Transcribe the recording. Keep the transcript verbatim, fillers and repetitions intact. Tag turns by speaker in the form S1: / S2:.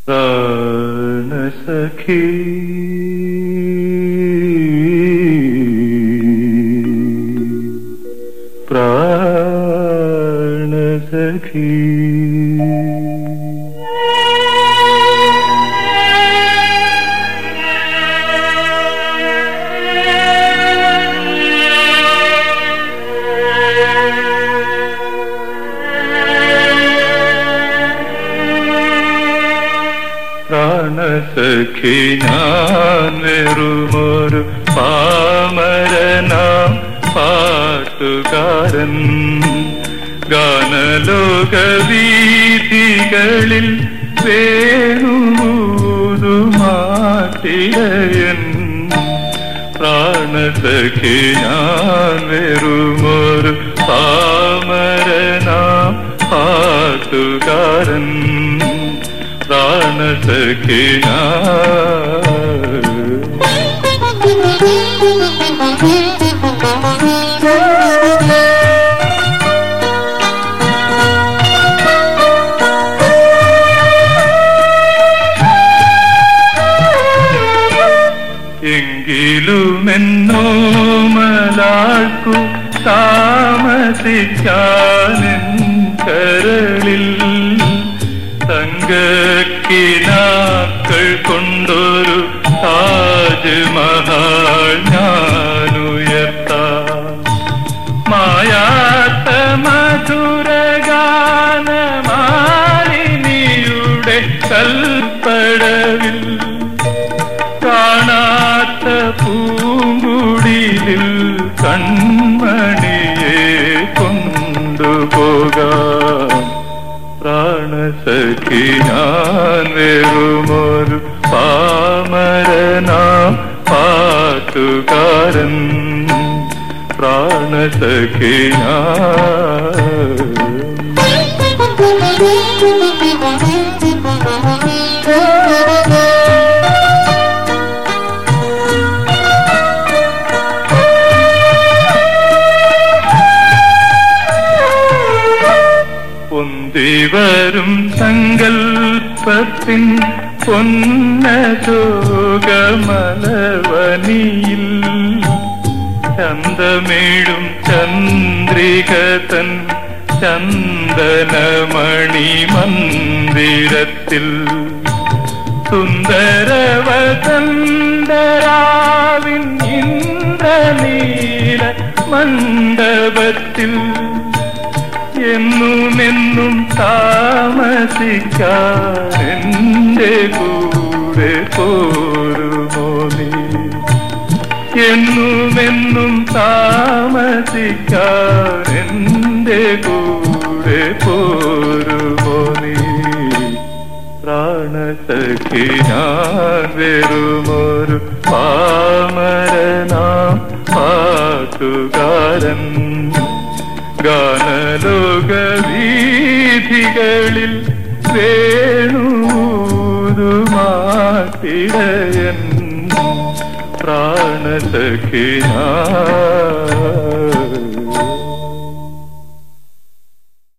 S1: പ്രാണസഖി പ്രാണസഖി പ്രാണസഖി ഞാൻ വെറുമൊരു പാമരനാം പാട്ടുകാരൻ ഗാനലോക വീഥികളിൽ വേണുമാട്ടിടയൻ പ്രാണസഖി ഞാൻ വെറുമൊരു പാമരനാം പാട്ടുകാരൻ പ്രാണസഖി എങ്കിലുമെന്നോ മലാൾക്കു താമസിക്കാനെൻ കരളിൽ തങ്കക്കിനാക്കൾ കൊണ്ടൊരു താജ്മഹൽ ഞാനുയർത്താം മായാത്ത മധുരഗാനമാലിനിയുടെ കൽപ്പടവിൽ കാണാത്ത പൂങ്കുടിലിൽ കൺമണിയെ കൊണ്ടുപോകാം പ്രാണസഖി ഞാൻ വെറുമൊരു പാമരനാം പാട്ടുകാരൻ പ്രാണസഖി പൊന്തിവരും സങ്കൽപ്പത്തിൻ പൊന്നശോകമലവനിയിൽ ചന്തമേഴും ചന്ദ്രികതൻ ചന്ദനമണി മന്ദിരത്തിൽ സുന്ദരവസന്തരാവിൻ ഇന്ദ്രനീല മണ്ഡപത്തിൽ എന്നുമെന്നും താമസിക്കാൻ എന്റെ കൂടെ പോരുമോ നീ എന്നുമെന്നും താമസിക്കാൻ എന്റെ കൂടെ പോരുമോ നീ പ്രാണസഖി ഞാൻ വെറുമൊരു പാമരനാം പാട്ടുകാരൻ ഗാനലോക വീഥികളിൽ വേണുമാട്ടിടയൻ പ്രാണസഖി